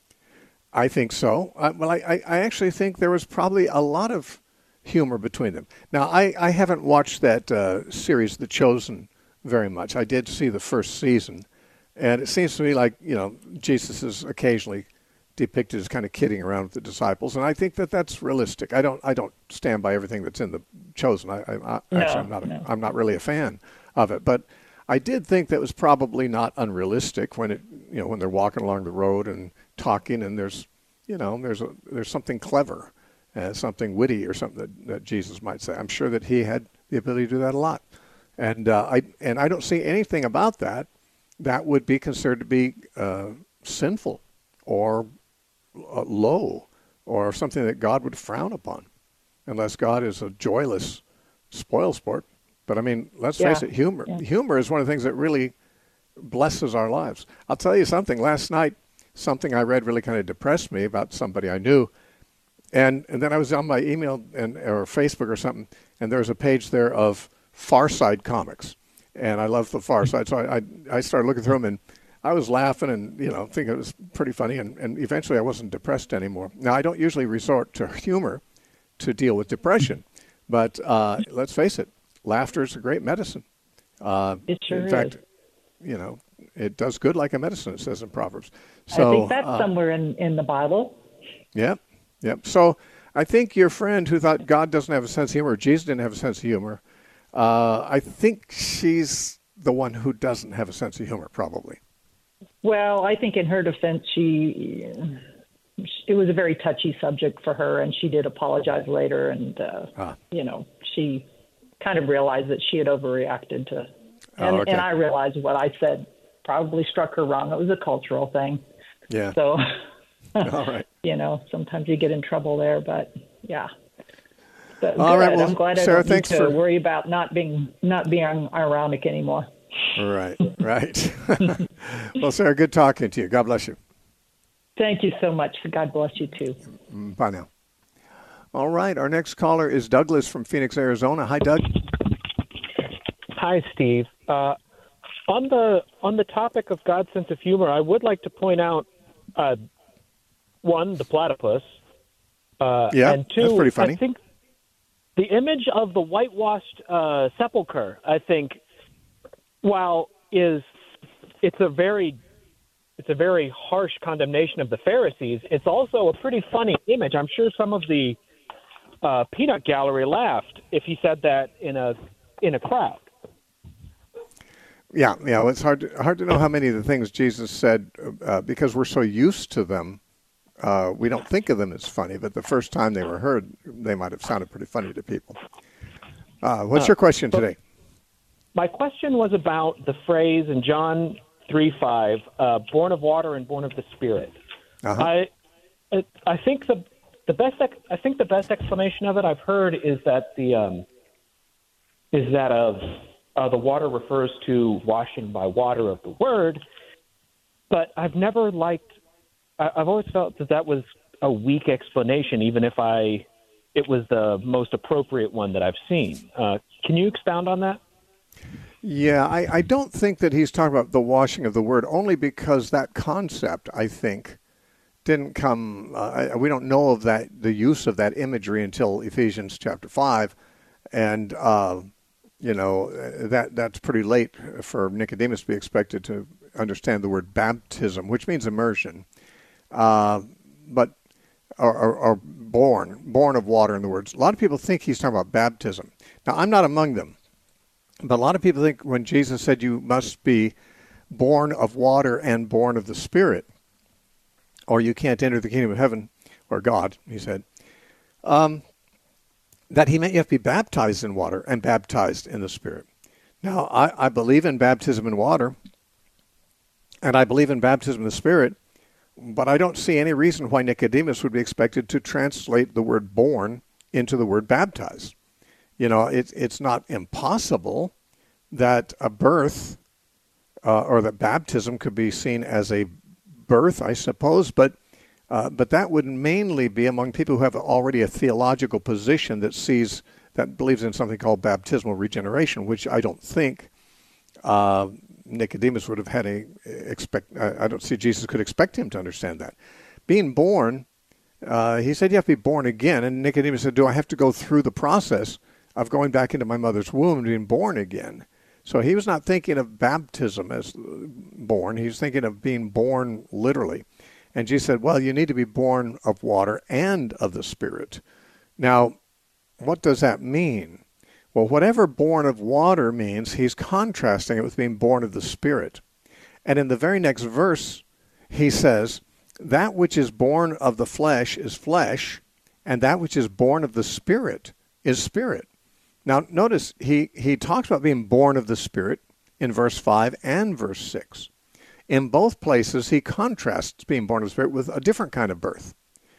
I think so. Uh, well, I, I, I actually think there was probably a lot of humor between them. Now, I, I haven't watched that uh, series, The Chosen, very much. I did see the first season, and it seems to me like, you know, Jesus is occasionally depicted as kind of kidding around with the disciples, and I think that that's realistic. I don't I don't stand by everything that's in The Chosen. I, I, I No, actually I'm not a, no. I'm not really a fan of it, but I did think that was probably not unrealistic when it you know when they're walking along the road and talking, and there's you know there's a there's something clever, uh, something witty or something that, that Jesus might say. I'm sure that he had the ability to do that a lot, and uh, I and I don't see anything about that that would be considered to be uh, sinful or uh, low or something that God would frown upon, unless God is a joyless spoil sport. But I mean, let's Yeah. face it, humor Yeah. humor is one of the things that really blesses our lives. I'll tell you something. Last night, something I read really kind of depressed me about somebody I knew. And and then I was on my email and or Facebook or something, and there was a page there of Far Side comics. And I love the Far Side. So I, I, I started looking through them, and I was laughing and, you know, thinking it was pretty funny. And, and eventually I wasn't depressed anymore. Now, I don't usually resort to humor to deal with depression. But uh, let's face it, laughter is a great medicine. Uh, It sure in is. fact, you know, it does good like a medicine, it says in Proverbs. So, I think that's uh, somewhere in, in the Bible. Yep, yep. So I think your friend who thought God doesn't have a sense of humor, or Jesus didn't have a sense of humor, uh, I think she's the one who doesn't have a sense of humor, probably. Well, I think in her defense, she it was a very touchy subject for her, and she did apologize later, and uh, Ah. you know, she kind of realized that she had overreacted to, and, Oh, okay. and I realized what I said probably struck her wrong. It was a cultural thing, Yeah. so All right. you know, sometimes you get in trouble there, but yeah. But All good. right, well, I'm glad I Sarah, don't need thanks to for- worry about not being not being ironic anymore. Right, right. Well, Sarah, good talking to you. God bless you. Thank you so much. God bless you too. Mm, Bye now. All right, our next caller is Douglas from Phoenix, Arizona. Hi, Doug. Hi, Steve. Uh, on the on the topic of God's sense of humor, I would like to point out uh, one, the platypus. Uh, Yeah, and two, that's pretty funny. I think the image of the whitewashed uh, sepulcher, I think, while is it's a very it's a very harsh condemnation of the Pharisees, it's also a pretty funny image. I'm sure some of the uh, peanut gallery laughed if he said that in a in a crowd. Yeah, yeah. Well, it's hard to, hard to know how many of the things Jesus said uh, because we're so used to them. Uh, we don't think of them as funny, but the first time they were heard, they might have sounded pretty funny to people. Uh, what's your question today? My question was about the phrase in John three five, uh, "Born of water and born of the Spirit." Uh-huh. I, I, I think the the best ex- I think the best explanation of it I've heard is that the um, is that of uh, the water refers to washing by water of the Word, but I've never liked. I, I've always felt that that was a weak explanation, even if I it was the most appropriate one that I've seen. Uh, can you expound on that? Yeah, I, I don't think that he's talking about the washing of the Word, only because that concept, I think, didn't come, uh, we don't know of that, the use of that imagery until Ephesians chapter five. And, uh, you know, that that's pretty late for Nicodemus to be expected to understand the word baptism, which means immersion, uh, but or, or, or born, born of water in the words. A lot of people think he's talking about baptism. Now, I'm not among them, but a lot of people think when Jesus said you must be born of water and born of the Spirit, or you can't enter the kingdom of heaven, or God, he said, um, that he meant you have to be baptized in water and baptized in the Spirit. Now, I, I believe in baptism in water, and I believe in baptism in the Spirit, but I don't see any reason why Nicodemus would be expected to translate the word born into the word baptized. You know, it, it's not impossible that a birth uh, or that baptism could be seen as a birth, I suppose, but uh, but that would mainly be among people who have already a theological position that sees, that believes in something called baptismal regeneration, which I don't think uh, Nicodemus would have had a expect. I don't see Jesus could expect him to understand that. Being born, uh, he said you have to be born again, and Nicodemus said, do I have to go through the process of going back into my mother's womb and being born again? So he was not thinking of baptism as born. He was thinking of being born literally. And Jesus said, well, you need to be born of water and of the Spirit. Now, what does that mean? Well, whatever born of water means, he's contrasting it with being born of the Spirit. And in the very next verse, he says, that which is born of the flesh is flesh, and that which is born of the Spirit is spirit. Now, notice he, he talks about being born of the Spirit in verse five and verse six. In both places, he contrasts being born of the Spirit with a different kind of birth.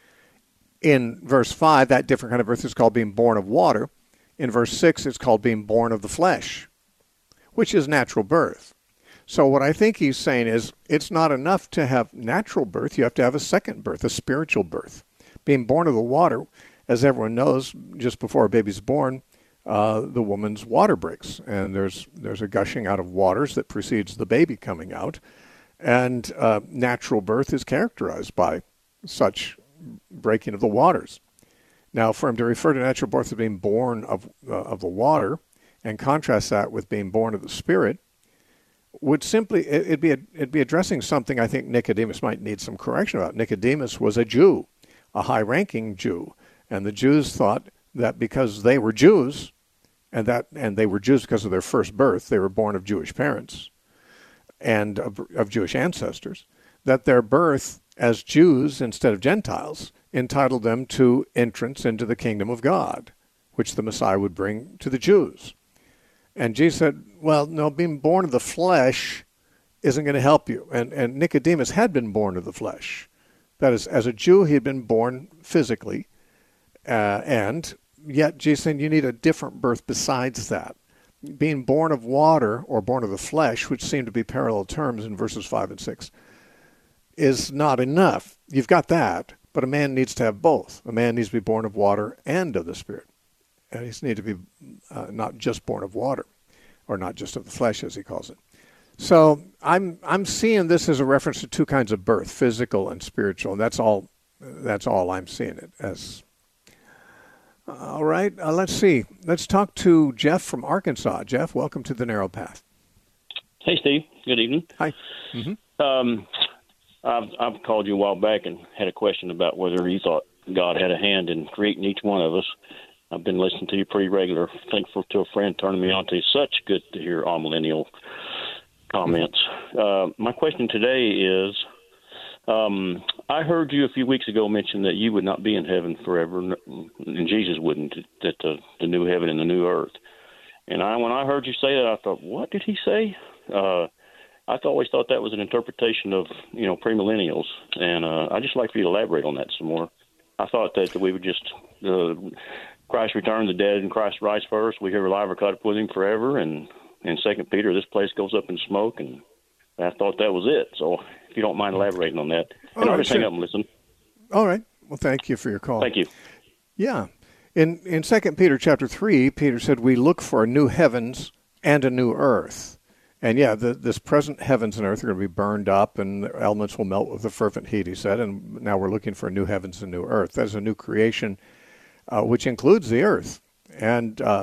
In verse five, that different kind of birth is called being born of water. In verse six, it's called being born of the flesh, which is natural birth. So what I think he's saying is it's not enough to have natural birth. You have to have a second birth, a spiritual birth. Being born of the water, as everyone knows, just before a baby's born, uh, the woman's water breaks. And there's there's a gushing out of waters that precedes the baby coming out. And uh, natural birth is characterized by such breaking of the waters. Now, for him to refer to natural birth as being born of uh, of the water and contrast that with being born of the Spirit would simply, it, it'd be a, it'd be addressing something I think Nicodemus might need some correction about. Nicodemus was a Jew, a high-ranking Jew, and the Jews thought that because they were Jews, and that and they were Jews because of their first birth, they were born of Jewish parents and of, of Jewish ancestors, that their birth as Jews instead of Gentiles entitled them to entrance into the kingdom of God, which the Messiah would bring to the Jews. And Jesus said, well, no, being born of the flesh isn't going to help you. And, and Nicodemus had been born of the flesh. That is, as a Jew, he had been born physically, uh, and yet Jesus said you need a different birth besides that. Being born of water or born of the flesh, which seem to be parallel terms in verses five and six, is not enough. You've got that, but a man needs to have both. A man needs to be born of water and of the Spirit. And he needs to be uh, not just born of water, or not just of the flesh, as he calls it. So I'm I'm seeing this as a reference to two kinds of birth, physical and spiritual, and that's all. That's all I'm seeing it as. All right, uh, let's see. Let's talk to Jeff from Arkansas. Jeff, welcome to the Narrow Path. Hey, Steve. Good evening. Hi. Mm-hmm. Um, I've, I've called you a while back and had a question about whether you thought God had a hand in creating each one of us. I've been listening to you pretty regular. Thankful to a friend turning me on to you. Such good to hear amillennial comments. Uh, my question today is, um, I heard you a few weeks ago mention that you would not be in heaven forever, and Jesus wouldn't, that the, the new heaven and the new earth. And I, when I heard you say that, I thought, what did he say? Uh, I always thought that was an interpretation of, you know, premillennials, and uh, I'd just like for you to elaborate on that some more. I thought that, that we would just, uh, Christ returned, the dead and Christ rise first, we here alive are caught up with him forever, and in Second Peter, this place goes up in smoke, and I thought that was it. So if you don't mind elaborating on that. And All I'll right, just hang sure. up and listen. All right. Well, thank you for your call. Thank you. Yeah. In in Second Peter chapter three, Peter said, we look for a new heavens and a new earth. And yeah, the, this present heavens and earth are going to be burned up, and the elements will melt with a fervent heat, he said. And now we're looking for a new heavens and new earth. That is a new creation, uh, which includes the earth. And uh,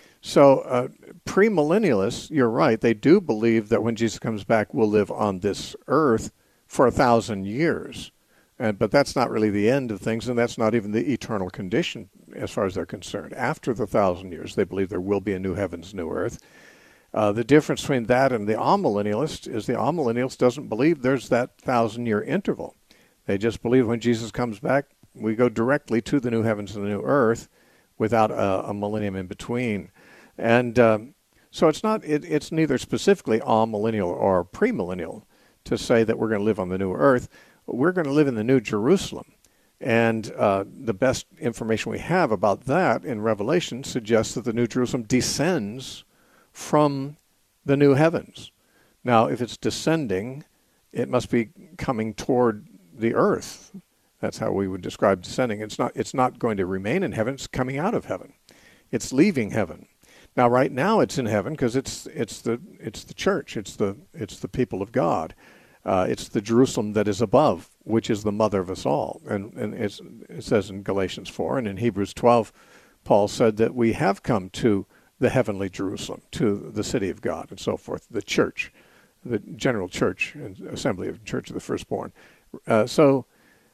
so uh, premillennialists, you're right, they do believe that when Jesus comes back, we'll live on this earth for a thousand years. And, but that's not really the end of things, and that's not even the eternal condition as far as they're concerned. After the thousand years, they believe there will be a new heavens, new earth. Uh, the difference between that and the amillennialist is the amillennialist doesn't believe there's that thousand-year interval. They just believe when Jesus comes back, we go directly to the new heavens and the new earth without a, a millennium in between. And um, so it's not. It, it's neither specifically amillennial or premillennial to say that we're going to live on the new earth. We're going to live in the new Jerusalem. And uh, the best information we have about that in Revelation suggests that the new Jerusalem descends from the new heavens. Now, if it's descending, it must be coming toward the earth. That's how we would describe descending. It's not, it's not going to remain in heaven. It's coming out of heaven. It's leaving heaven. Now, right now, it's in heaven because it's it's the it's the church. It's the it's the people of God. Uh, it's the Jerusalem that is above, which is the mother of us all. And and it's, it says in Galatians four and in Hebrews twelve, Paul said that we have come to the heavenly Jerusalem, to the city of God, and so forth, the church, the general church and assembly of Church of the Firstborn. Uh, so,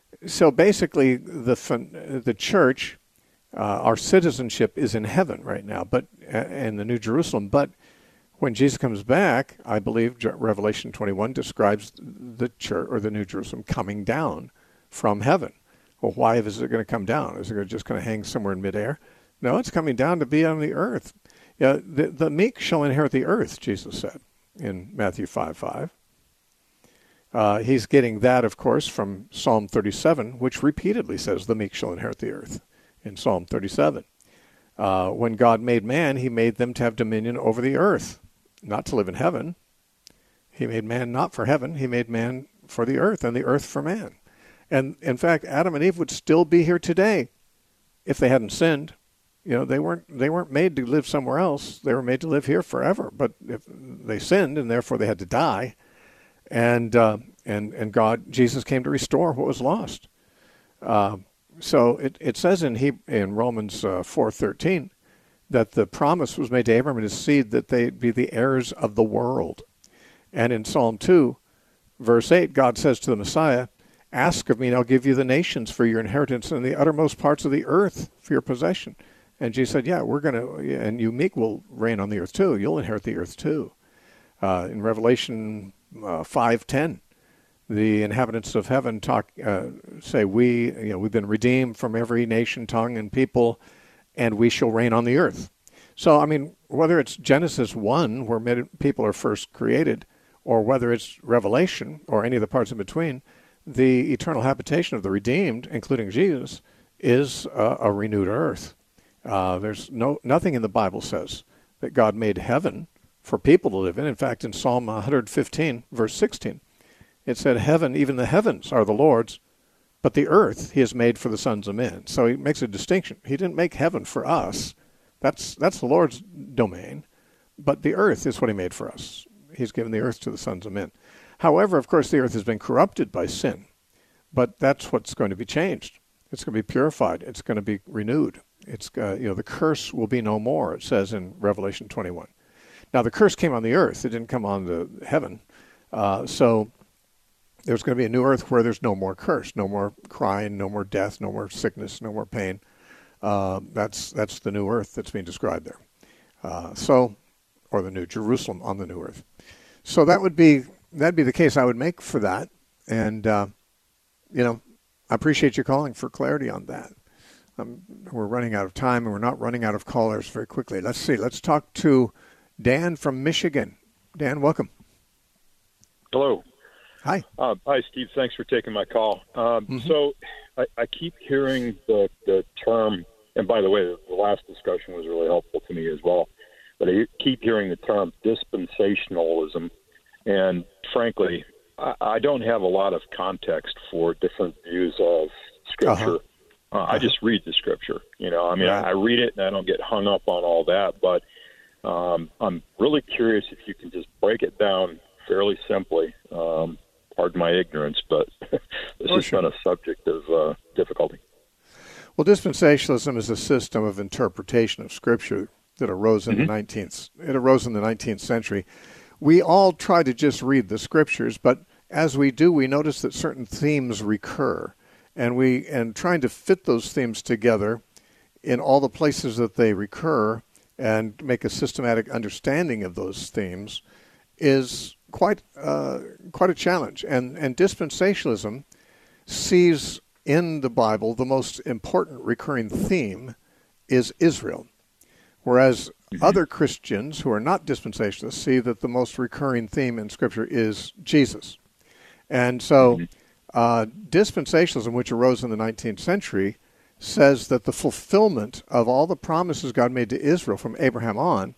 so basically, the the church, uh, our citizenship is in heaven right now, but uh, in the New Jerusalem. But when Jesus comes back, I believe Revelation twenty-one describes the church or the New Jerusalem coming down from heaven. Well, why is it going to come down? Is it just going to hang somewhere in midair? No, it's coming down to be on the earth. Yeah, the, the meek shall inherit the earth, Jesus said in Matthew five five. Uh, he's getting that, of course, from Psalm thirty-seven, which repeatedly says the meek shall inherit the earth in Psalm thirty-seven. Uh, when God made man, he made them to have dominion over the earth, not to live in heaven. He made man not for heaven. He made man for the earth and the earth for man. And, in fact, Adam and Eve would still be here today if they hadn't sinned. You know, they weren't they weren't made to live somewhere else. They were made to live here forever. But if they sinned, and therefore they had to die, and uh, and and God, Jesus came to restore what was lost. Uh, so it, it says in he, in Romans uh, four thirteen that the promise was made to Abraham and his seed that they'd be the heirs of the world. And in Psalm two, verse eight, God says to the Messiah, "Ask of me, and I'll give you the nations for your inheritance and the uttermost parts of the earth for your possession." And Jesus said, yeah, we're going to, and you meek will reign on the earth too. You'll inherit the earth too. Uh, in Revelation uh, five ten, the inhabitants of heaven talk, uh, say, we, you know, we've been redeemed from every nation, tongue, and people, and we shall reign on the earth. So, I mean, whether it's Genesis one, where people are first created, or whether it's Revelation, or any of the parts in between, the eternal habitation of the redeemed, including Jesus, is uh, a renewed earth. Uh, there's no nothing in the Bible says that God made heaven for people to live in. In fact, in Psalm one fifteen, verse sixteen, it said, "Heaven, even the heavens are the Lord's, but the earth he has made for the sons of men." So he makes a distinction. He didn't make heaven for us. That's that's the Lord's domain. But the earth is what he made for us. He's given the earth to the sons of men. However, of course, the earth has been corrupted by sin. But that's what's going to be changed. It's going to be purified. It's going to be renewed. It's uh, you know, the curse will be no more, it says in Revelation twenty-one. Now, the curse came on the earth. It didn't come on the heaven. Uh, so there's going to be a new earth where there's no more curse, no more crying, no more death, no more sickness, no more pain. Uh, that's that's the new earth that's being described there. Uh, so, or the new Jerusalem on the new earth. So that would be that'd be the case I would make for that. And uh, you know, I appreciate you calling for clarity on that. Um, we're running out of time, and we're not running out of callers very quickly. Let's see. Let's talk to Dan from Michigan. Dan, welcome. Hello. Hi. Uh, hi, Steve. Thanks for taking my call. Um, mm-hmm. So I, I keep hearing the, the term, and by the way, the last discussion was really helpful to me as well, but I keep hearing the term dispensationalism, and frankly, I, I don't have a lot of context for different views of Scripture. Uh-huh. Uh, I just read the Scripture, you know. I mean, yeah. I, I read it and I don't get hung up on all that. But Um, I'm really curious if you can just break it down fairly simply. Um, pardon my ignorance, but this oh, has sure. been a subject of uh, difficulty. Well, dispensationalism is a system of interpretation of Scripture that arose in mm-hmm. the nineteenth. It arose in the nineteenth century. We all try to just read the Scriptures, but as we do, we notice that certain themes recur, and we and trying to fit those themes together in all the places that they recur and make a systematic understanding of those themes is quite uh, quite a challenge. And and dispensationalism sees in the Bible the most important recurring theme is Israel, whereas mm-hmm. other Christians who are not dispensationalists see that the most recurring theme in Scripture is Jesus. And so mm-hmm. uh, dispensationalism, which arose in the nineteenth century, says that the fulfillment of all the promises God made to Israel from Abraham on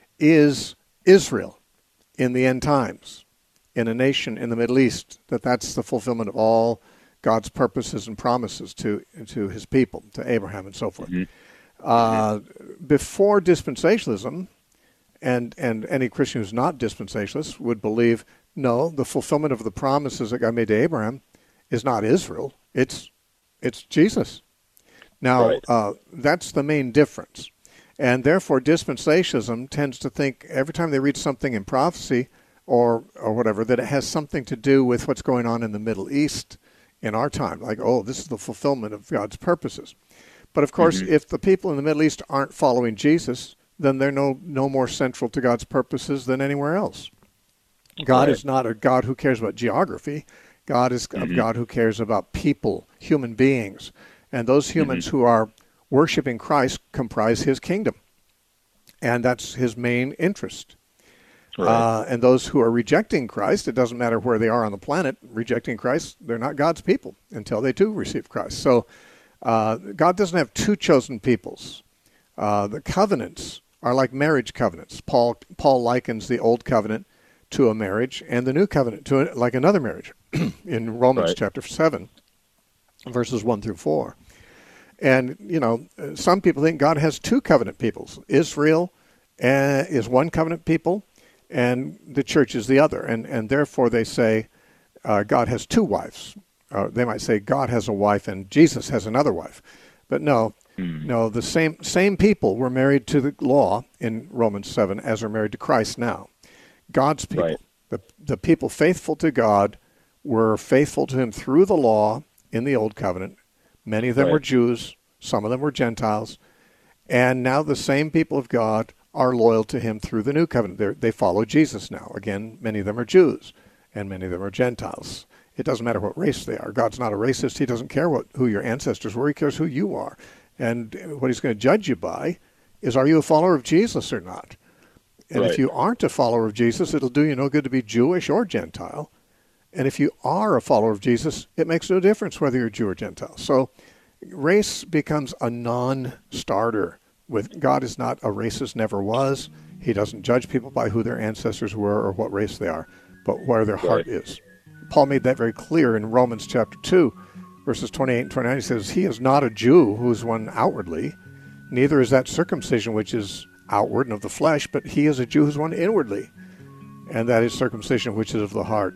is Israel in the end times, in a nation in the Middle East, that that's the fulfillment of all God's purposes and promises to to his people, to Abraham and so forth. Mm-hmm. Uh, before dispensationalism, and, and any Christian who's not dispensationalist would believe, no, the fulfillment of the promises that God made to Abraham is not Israel, it's it's Jesus. Now, right. uh, that's the main difference. And therefore, dispensationalism tends to think every time they read something in prophecy or or whatever, that it has something to do with what's going on in the Middle East in our time. Like, oh, this is the fulfillment of God's purposes. But, of course, mm-hmm. if the people in the Middle East aren't following Jesus, then they're no, no more central to God's purposes than anywhere else. God right. is not a God who cares about geography. God is mm-hmm. a God who cares about people, human beings. And those humans mm-hmm. who are worshiping Christ comprise his kingdom. And that's his main interest. Right. Uh, and those who are rejecting Christ, it doesn't matter where they are on the planet, rejecting Christ, they're not God's people until they too receive Christ. So uh, God doesn't have two chosen peoples. Uh, the covenants are like marriage covenants. Paul Paul likens the old covenant to a marriage and the new covenant to a, like another marriage in Romans right. chapter seven, verses one through four. And, you know, some people think God has two covenant peoples. Israel uh, is one covenant people, and the church is the other. And, and therefore they say uh, God has two wives. Uh, they might say God has a wife and Jesus has another wife. But no, mm. no, the same same people were married to the law in Romans seven as are married to Christ now. God's people, right. the, the people faithful to God, were faithful to him through the law in the old covenant. Many of them right. were Jews, some of them were Gentiles, and now the same people of God are loyal to him through the new covenant. They're, they follow Jesus now. Again, many of them are Jews, and many of them are Gentiles. It doesn't matter what race they are. God's not a racist. He doesn't care what who your ancestors were. He cares who you are. And what he's going to judge you by is, are you a follower of Jesus or not? And right. if you aren't a follower of Jesus, it'll do you no good to be Jewish or Gentile. And if you are a follower of Jesus, it makes no difference whether you're Jew or Gentile. So race becomes a non-starter. With God is not a racist, never was. He doesn't judge people by who their ancestors were or what race they are, but where their heart right. is. Paul made that very clear in Romans chapter two, verses twenty-eight and twenty-nine. He says, he is not a Jew who is one outwardly, neither is that circumcision which is outward and of the flesh, but he is a Jew who is one inwardly, and that is circumcision which is of the heart.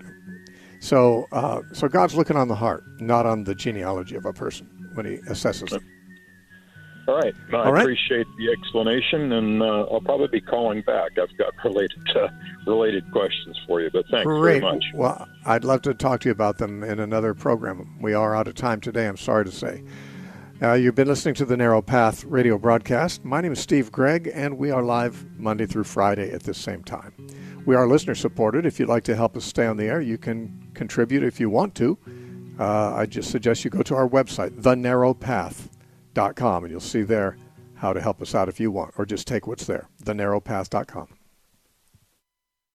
So, uh, so God's looking on the heart, not on the genealogy of a person when he assesses them. All right. No, I All right. appreciate the explanation, and uh, I'll probably be calling back. I've got related uh, related questions for you, but thanks Great. very much. Well, I'd love to talk to you about them in another program. We are out of time today, I'm sorry to say. Uh, you've been listening to the Narrow Path radio broadcast. My name is Steve Gregg, and we are live Monday through Friday at this same time. We are listener-supported. If you'd like to help us stay on the air, you can contribute if you want to. Uh, I just suggest you go to our website, the narrow path dot com, and you'll see there how to help us out if you want, or just take what's there, the narrow path dot com.